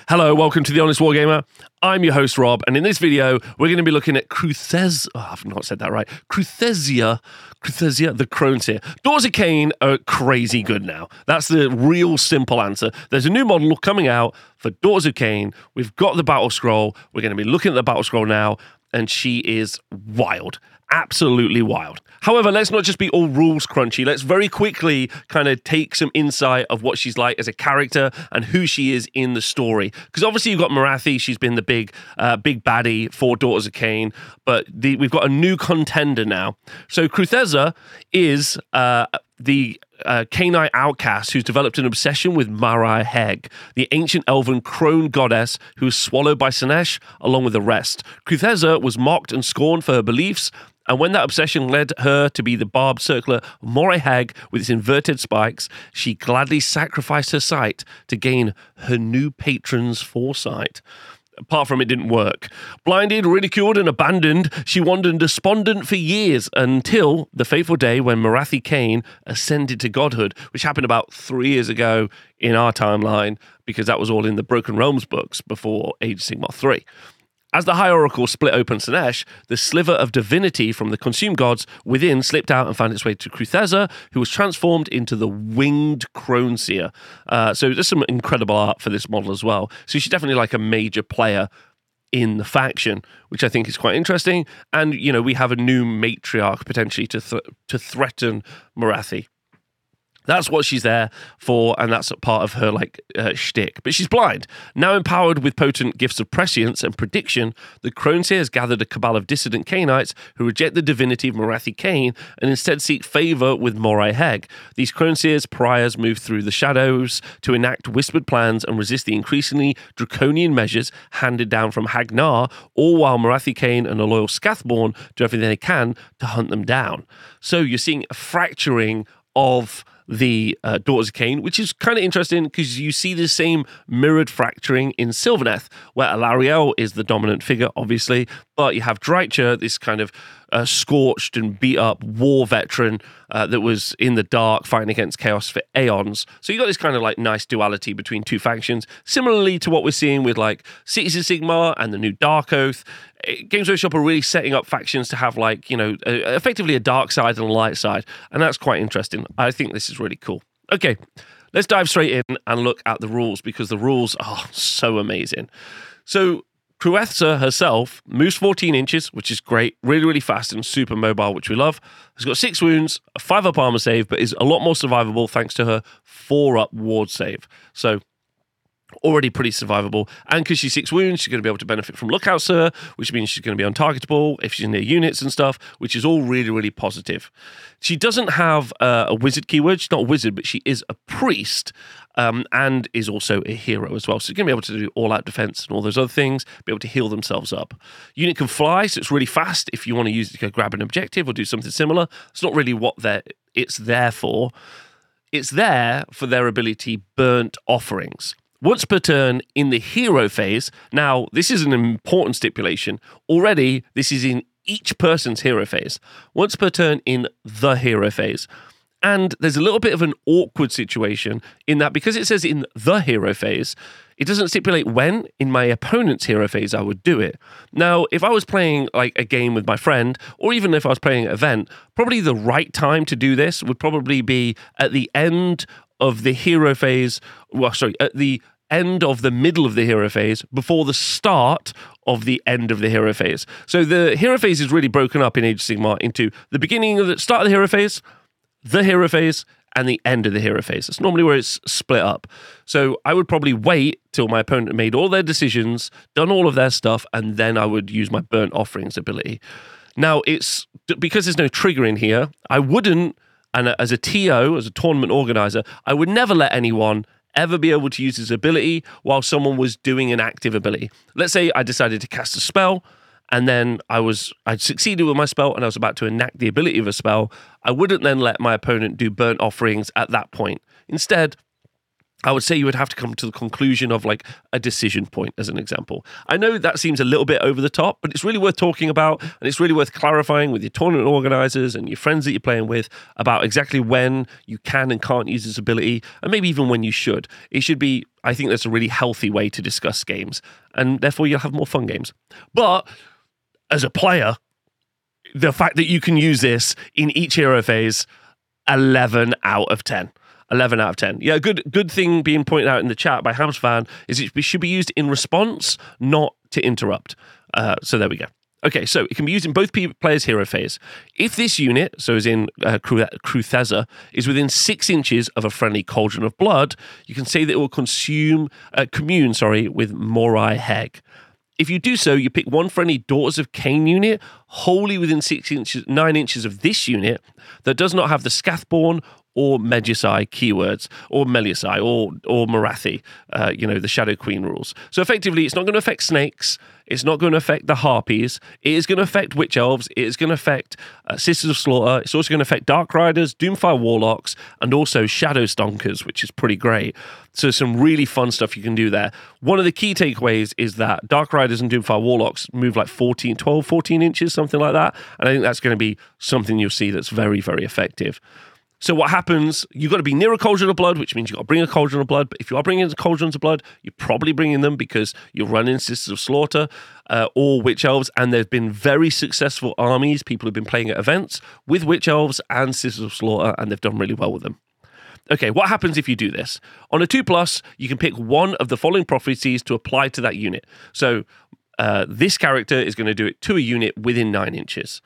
Hello, welcome to The Honest Wargamer. I'm your host, Rob, and in this video, we're going to be looking at I've not said that right. Cruthesia, the Crone Seer. Daughters of Khaine are crazy good now. That's the real simple answer. There's a new model coming out for Daughters of Khaine. We've got the battle scroll. We're going to be looking at the battle scroll now, and she is wild. Absolutely wild. However, let's not just be all rules crunchy. Let's very quickly kind of take some insight of what she's like as a character and who she is in the story. Because obviously you've got Morathi. She's been the big baddie for Daughters of Khaine. But we've got a new contender now. So Crutheza is the Khainite outcast who's developed an obsession with Morai Heg, the ancient elven crone goddess who was swallowed by Slaanesh along with the rest. Crutheza was mocked and scorned for her beliefs, and when that obsession led her to be the barbed circlet of Morai Heg with its inverted spikes, she gladly sacrificed her sight to gain her new patron's foresight. Apart from it didn't work. Blinded, ridiculed, and abandoned, she wandered despondent for years until the fateful day when Morathi Khaine ascended to godhood, which happened about 3 years ago in our timeline, because that was all in the Broken Realms books before Age of Sigmar 3. As the High Oracle split open Slaanesh, the sliver of divinity from the consumed gods within slipped out and found its way to Crutheza, who was transformed into the winged Crone Seer. So there's some incredible art for this model as well. So she's definitely like a major player in the faction, which I think is quite interesting. And, you know, we have a new matriarch potentially to threaten Morathi. That's what she's there for, and that's a part of her shtick. But she's blind. Now empowered with potent gifts of prescience and prediction, the Crone Seer has gathered a cabal of dissident Khainites who reject the divinity of Morathi Khaine and instead seek favour with Morai Heg. These Crone Seers pariahs move through the shadows to enact whispered plans and resist the increasingly draconian measures handed down from Hagnar, all while Morathi Khaine and the loyal Scathborn do everything they can to hunt them down. So you're seeing a fracturing of the Daughters of Khaine, which is kind of interesting because you see the same mirrored fracturing in Sylvaneth, where Alarielle is the dominant figure, obviously, but you have Drycha, this kind of scorched and beat up war veteran that was in the dark fighting against chaos for aeons. So you got this kind of like nice duality between two factions, similarly to what we're seeing with like Cities of Sigmar and the new Dark Oath. Games Workshop are really setting up factions to have like, you know, effectively a dark side and a light side. And that's quite interesting. I think this is really cool. Okay, let's dive straight in and look at the rules because the rules are so amazing. So Crutheza herself moves 14 inches, which is great, really, really fast and super mobile, which we love. Has got 6 wounds, a 5-up armor save, but is a lot more survivable thanks to her 4-up ward save. So already pretty survivable, and because she's 6 wounds, she's going to be able to benefit from Lookout Sir, which means she's going to be untargetable if she's near units and stuff, which is all really, really positive. She doesn't have a wizard keyword. She's not a wizard, but she is a priest, and is also a hero as well. So she's going to be able to do all-out defense and all those other things, be able to heal themselves up. Unit can fly, so it's really fast if you want to use it to go grab an objective or do something similar. It's not really what it's there for. It's there for their ability Burnt Offerings. Once per turn in the hero phase, now this is an important stipulation, already this is in each person's hero phase, once per turn in the hero phase. And there's a little bit of an awkward situation in that because it says in the hero phase, it doesn't stipulate when in my opponent's hero phase I would do it. Now, if I was playing like a game with my friend, or even if I was playing an event, probably the right time to do this would probably be at the end of the hero phase, at the end of the middle of the hero phase before the start of the end of the hero phase. So the hero phase is really broken up in Age of Sigmar into the beginning of the start of the hero phase, and the end of the hero phase. That's normally where it's split up. So I would probably wait till my opponent made all their decisions, done all of their stuff, and then I would use my Burnt Offerings ability. Now, it's because there's no trigger in here, I wouldn't, and as a TO, as a tournament organizer, I would never let anyone ever be able to use his ability while someone was doing an active ability. Let's say I decided to cast a spell, and then I'd succeeded with my spell, and I was about to enact the ability of a spell. I wouldn't then let my opponent do Burnt Offerings at that point. Instead, I would say you would have to come to the conclusion of like a decision point as an example. I know that seems a little bit over the top, but it's really worth talking about, and it's really worth clarifying with your tournament organizers and your friends that you're playing with about exactly when you can and can't use this ability, and maybe even when you should. It should be, I think that's a really healthy way to discuss games, and therefore you'll have more fun games. But as a player, the fact that you can use this in each hero phase, 11 out of 10. 11 out of 10. Yeah, good thing being pointed out in the chat by Hamsfan is it should be used in response, not to interrupt. So there we go. Okay, so it can be used in both players' hero phase. If this unit, so as in Krutheza, is within 6 inches of a friendly Cauldron of Blood, you can say that it will commune with Morai Heg. If you do so, you pick one friendly Daughters of Khaine unit wholly within 9 inches of this unit that does not have the Scathborn or Medusai keywords, or Meliusai, or Morathi, the Shadow Queen rules. So effectively, it's not going to affect snakes. It's not going to affect the harpies. It is going to affect witch elves. It is going to affect Sisters of Slaughter. It's also going to affect Dark Riders, Doomfire Warlocks, and also Shadow Stonkers, which is pretty great. So some really fun stuff you can do there. One of the key takeaways is that Dark Riders and Doomfire Warlocks move like 12, 14 inches, something like that. And I think that's going to be something you'll see that's very, very effective. So what happens, you've got to be near a Cauldron of Blood, which means you've got to bring a Cauldron of Blood. But if you are bringing Cauldrons of Blood, you're probably bringing them because you're running Sisters of Slaughter or Witch Elves. And there's been very successful armies. People have been playing at events with Witch Elves and Sisters of Slaughter, and they've done really well with them. Okay, what happens if you do this? On a 2+, you can pick one of the following prophecies to apply to that unit. So this character is going to do it to a unit within 9 inches.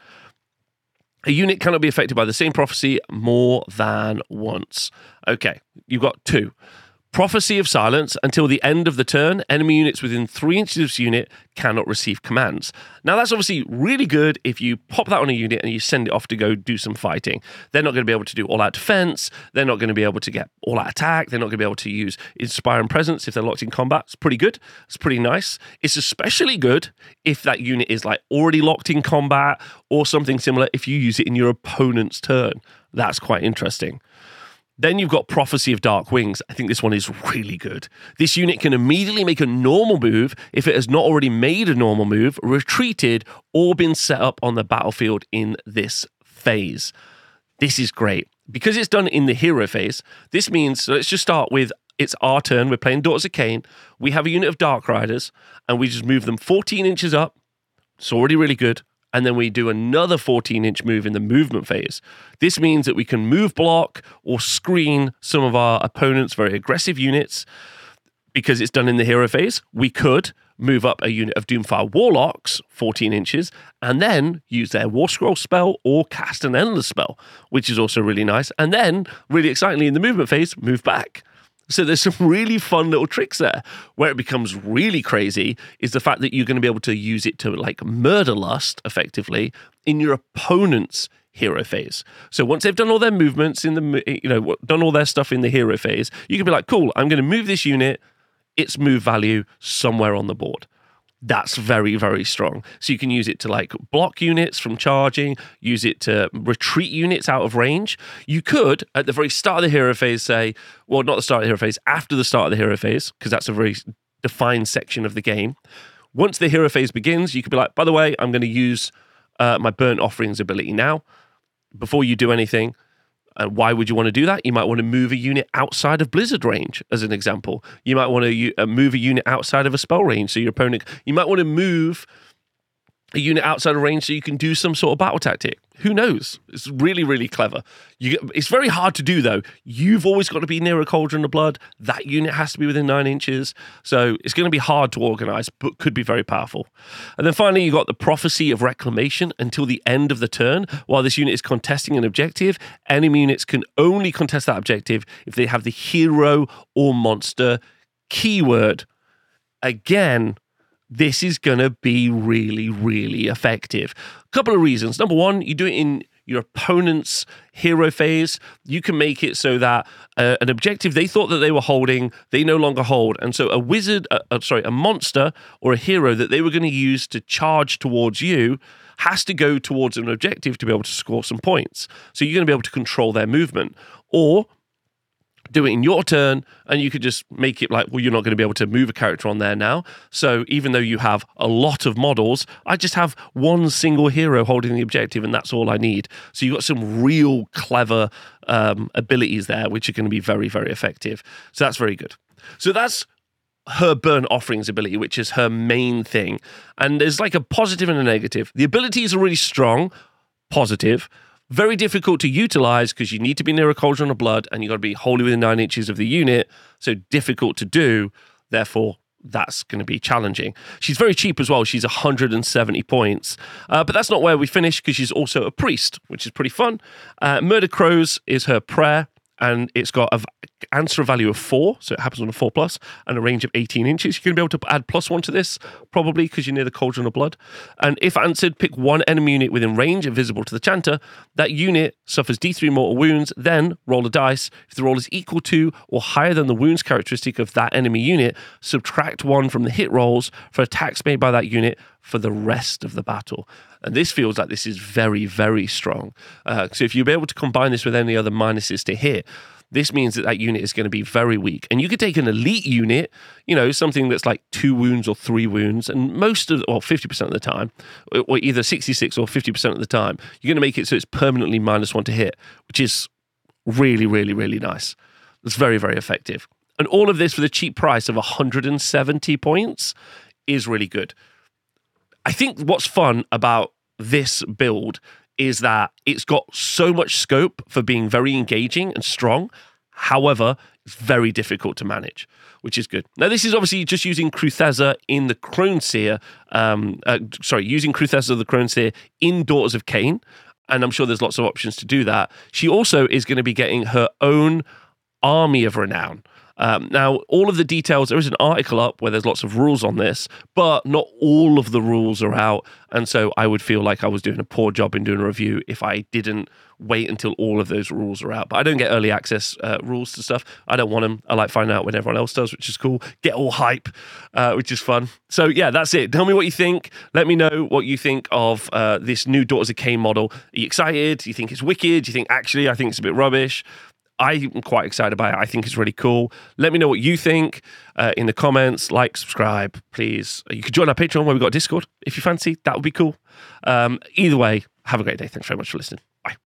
A unit cannot be affected by the same prophecy more than once. Okay, you've got 2. Prophecy of Silence. Until the end of the turn, enemy units within 3 inches of this unit cannot receive commands. Now, that's obviously really good if you pop that on a unit and you send it off to go do some fighting. They're not going to be able to do all-out defense. They're not going to be able to get all-out attack. They're not going to be able to use Inspire and Presence if they're locked in combat. It's pretty good. It's pretty nice. It's especially good if that unit is like already locked in combat or something similar if you use it in your opponent's turn. That's quite interesting. Then you've got Prophecy of Dark Wings. I think this one is really good. This unit can immediately make a normal move if it has not already made a normal move, retreated, or been set up on the battlefield in this phase. This is great. Because it's done in the hero phase, this means, so let's just start with, it's our turn. We're playing Daughters of Khaine. We have a unit of Dark Riders, and we just move them 14 inches up. It's already really good. And then we do another 14-inch move in the movement phase. This means that we can move block or screen some of our opponent's very aggressive units. Because it's done in the hero phase, we could move up a unit of Doomfire Warlocks, 14 inches, and then use their War Scroll spell or cast an Endless spell, which is also really nice. And then, really excitingly, in the movement phase, move back. So there's some really fun little tricks there. Where it becomes really crazy is the fact that you're going to be able to use it to like murder lust effectively in your opponent's hero phase. So once they've done all their movements in the, done all their stuff in the hero phase, you can be like, cool, I'm going to move this unit, its move value somewhere on the board. That's very, very strong. So you can use it to like block units from charging, use it to retreat units out of range. You could, at the very start of the hero phase, say, well, not the start of the hero phase, after the start of the hero phase, because that's a very defined section of the game. Once the hero phase begins, you could be like, by the way, I'm going to use my Burnt Offerings ability now. Before you do anything, why would you want to do that? You might want to move a unit outside of Blizzard range, as an example. You might want to move a unit outside of a spell range. So your opponent, you might want to move a unit outside of range so you can do some sort of battle tactic. Who knows? It's really, really clever. It's very hard to do, though. You've always got to be near a Cauldron of Blood. That unit has to be within 9 inches. So it's going to be hard to organize, but could be very powerful. And then finally, you've got the Prophecy of Reclamation until the end of the turn. While this unit is contesting an objective, enemy units can only contest that objective if they have the hero or monster keyword. Again, this is going to be really, really effective. A couple of reasons. Number one, you do it in your opponent's hero phase. You can make it so that an objective they thought that they were holding, they no longer hold. And so a monster or a hero that they were going to use to charge towards you has to go towards an objective to be able to score some points. So you're going to be able to control their movement. Or do it in your turn, and you could just make it like, well, you're not going to be able to move a character on there now. So even though you have a lot of models, I just have one single hero holding the objective, and that's all I need. So you've got some real clever abilities there, which are going to be very, very effective. So that's very good. So that's her Burnt Offerings ability, which is her main thing. And there's like a positive and a negative. The abilities are really strong, positive. Very difficult to utilize because you need to be near a cauldron of blood and you've got to be wholly within 9 inches of the unit. So difficult to do. Therefore, that's going to be challenging. She's very cheap as well. She's 170 points. But that's not where we finish because she's also a priest, which is pretty fun. Murder Crows is her prayer. And it's got an answer value of 4, so it happens on a 4+, and a range of 18 inches. You're going to be able to add +1 to this, probably, because you're near the Cauldron of Blood. And if answered, pick one enemy unit within range and visible to the chanter. That unit suffers D3 mortal wounds, then roll a dice. If the roll is equal to or higher than the wounds characteristic of that enemy unit, subtract 1 from the hit rolls for attacks made by that unit for the rest of the battle. And this feels like this is very, very strong. So if you're able to combine this with any other minuses to hit, this means that that unit is going to be very weak. And you could take an elite unit, you know, something that's like 2 wounds or 3 wounds, and 50% of the time, or either 66 or 50% of the time, you're going to make it so it's permanently -1 to hit, which is really, really, really nice. It's very, very effective. And all of this for the cheap price of 170 points is really good. I think what's fun about this build is that it's got so much scope for being very engaging and strong. However, it's very difficult to manage, which is good. Now, this is obviously just using Crutheza in the Croneseer, using Crutheza the Croneseer in Daughters of Khaine, and I'm sure there's lots of options to do that. She also is going to be getting her own Army of Renown. Now, all of the details, there is an article up where there's lots of rules on this, but not all of the rules are out. And so I would feel like I was doing a poor job in doing a review if I didn't wait until all of those rules are out. But I don't get early access rules to stuff. I don't want them. I like finding out when everyone else does, which is cool. Get all hype, which is fun. So yeah, that's it. Tell me what you think. Let me know what you think of this new Daughters of Khaine model. Are you excited? Do you think it's wicked? Do you think, actually, I think it's a bit rubbish? I'm quite excited about it. I think it's really cool. Let me know what you think in the comments. Like, subscribe, please. You could join our Patreon where we've got Discord if you fancy. That would be cool. Either way, have a great day. Thanks very much for listening. Bye.